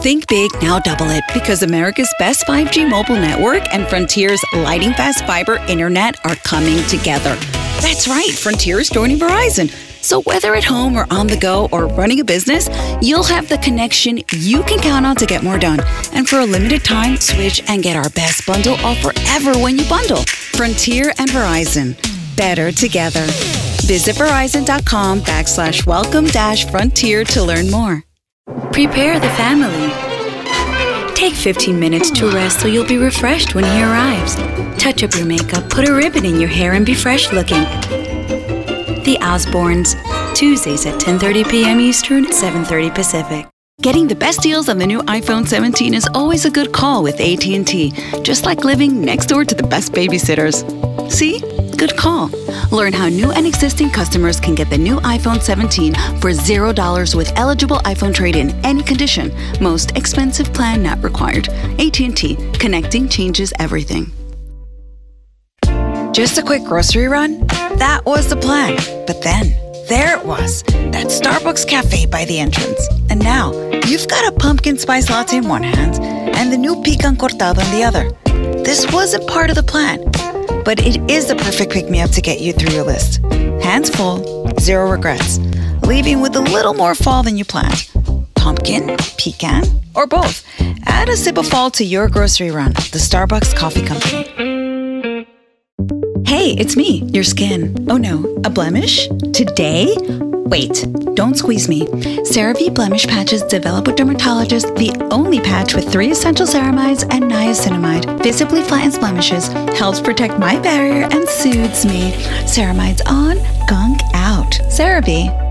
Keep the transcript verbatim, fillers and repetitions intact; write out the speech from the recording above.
Think big, now double it, because America's best five G mobile network and Frontier's lightning fast fiber internet are coming together. That's right, Frontier's joining Verizon. So whether at home or on the go or running a business, you'll have the connection you can count on to get more done. And for a limited time, switch and get our best bundle offer ever when you bundle. Frontier and Verizon. Better together. Visit Verizon.com backslash welcome dash frontier to learn more. Prepare the family. Take fifteen minutes to rest so you'll be refreshed when he arrives. Touch up your makeup, put a ribbon in your hair, and be fresh looking. The Osbournes, Tuesdays at ten thirty p.m. Eastern, seven thirty Pacific. Getting the best deals on the new iPhone seventeen is always a good call with A T and T, just like living next door to the best babysitters. See? Good call. Learn how new and existing customers can get the new iPhone seventeen for zero dollars with eligible iPhone trade-in, any condition. Most expensive plan not required. A T and T. Connecting changes everything. Just a quick grocery run? That was the plan. But then, there it was, that Starbucks cafe by the entrance. And now, you've got a pumpkin spice latte in one hand and the new pecan cortado in the other. This wasn't part of the plan, but it is the perfect pick-me-up to get you through your list. Hands full, zero regrets, leaving with a little more fall than you planned. Pumpkin, pecan, or both. Add a sip of fall to your grocery run, the Starbucks Coffee Company. Hey, it's me, your skin. Oh no, a blemish? Today? Wait, don't squeeze me. CeraVe Blemish Patches developed with dermatologists, the only patch with three essential ceramides and niacinamide. Visibly flattens blemishes, helps protect my barrier, and soothes me. Ceramides on, gunk out. CeraVe.